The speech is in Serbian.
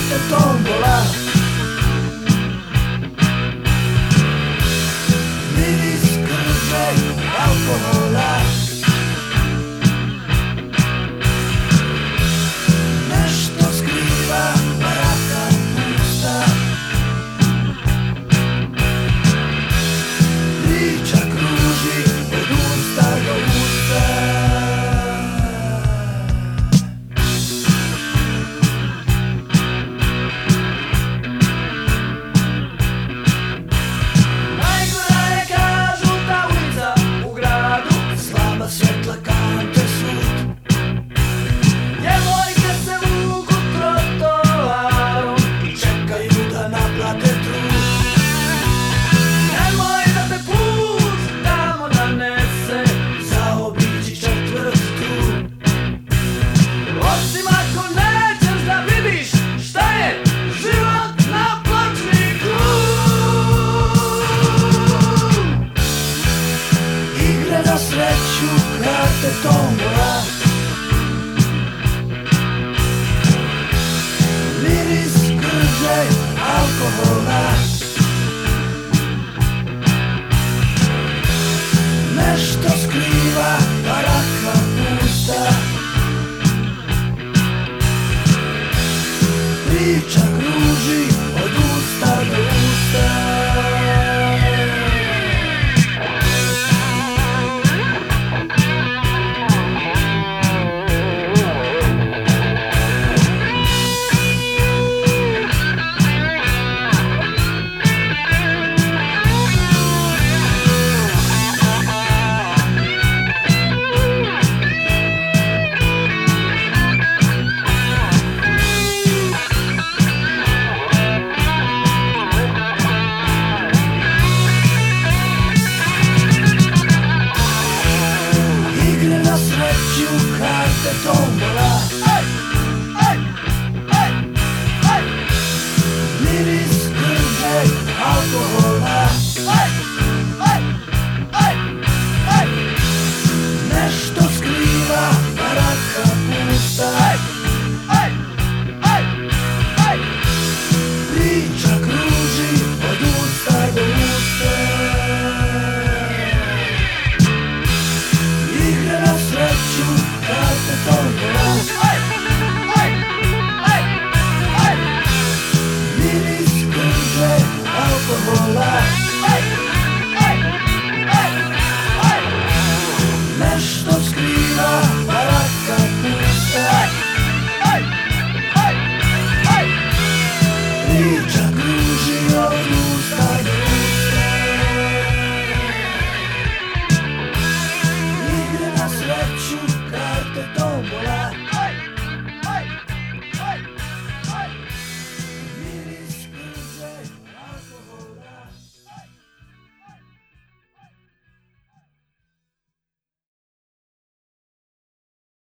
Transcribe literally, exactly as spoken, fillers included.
karte tombola. Miris krže alkohola. Nešto skriva baraka pusta. Priča kruži od usta do usta. Najgora je, kažu, ta ulica u gradu, slaba svetla kante sud. Djevojke se vuku trotoarom i čekaju da naplate trud. Nemoj da te put tamo nanese, zaobiđi četvrtu. Osim ako nećeš da vidiš šta je život na pločniku. Igre na sreću, karte tombola. Miris krže alkohola. Nešto skriva baraka pusta. Priča kruži od usta do usta. Igre na sreću, karte tombola.